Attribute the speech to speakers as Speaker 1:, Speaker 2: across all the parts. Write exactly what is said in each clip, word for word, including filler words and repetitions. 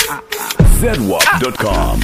Speaker 1: Z W A P dot com.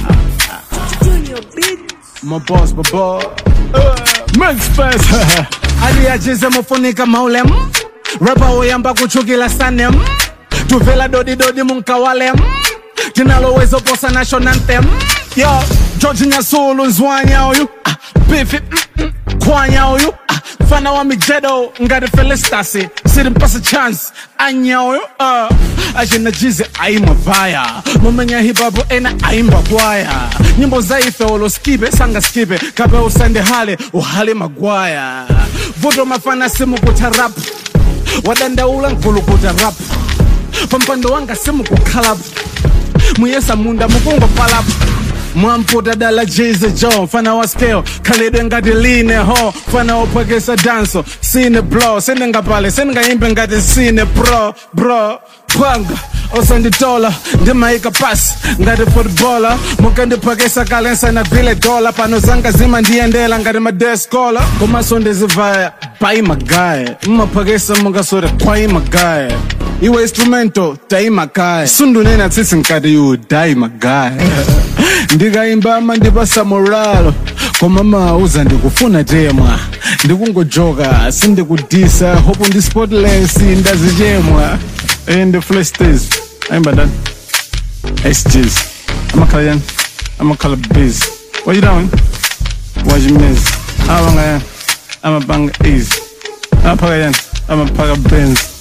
Speaker 2: My boss, my boss. Max Space. Aliajize mufunika maulem. Rapa oyamba kuchukila sanem. Tuvela dodi dodi munkawalem. Kinalo wezo posa national anthem. Yo, George Nyasulu nzwanya oyu. Biffy, kwanya oyu. Fana wa mijedo, ngade felestasi. Sidi mpasa chance, anya oyu. Ajina jize aima vaya. Mumenya hibabu ena aimba kwaya. Nyimbo zaife olo skibe, sanga skibe. Kabe usende hale, uhale magwaya. Vudo mafana simu kutarap. Wadanda ula nkulu kutarap. Pampando wanga simu kukalap. Muyesa munda mukungo palap. Mwamputa dala jize John. Fana wa scale, kalido ngati line ho. Fana opagesa danso, sine blow. Sende nga pale, sende nga impe ngati sine bro, bro. Panga, osandi dola, ndima ika pass. Ngati footballer, mukandi pagesa kalensa na vile dola. Pano zanga zima ndiendela ngati madeskola. Kuma sonde zivaya, pai magaye. Mma pagesa munga sore kwai magaye. Iwe instrumento, tai magaye. Sundu nena tsitsi nkati yu dai magaye. Ndiga imba ama ndipasa moralo. Kwa mama uza ndikufuna jemwa. Ndikungo joga, sindi kudisa. Hopu ndi spotless, ndazi jemwa. In the flesh days, I'm done. S Gs. I'm a Kalayan. I'm a color biz. What you doing? What you miss? How long I am? I'm a bang ease. I'm a Pagayan. I'm a Paga Benz.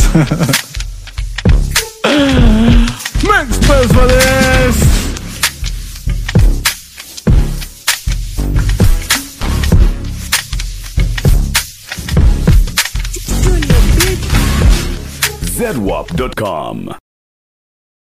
Speaker 2: Max Space for this.
Speaker 1: Z W A P dot com.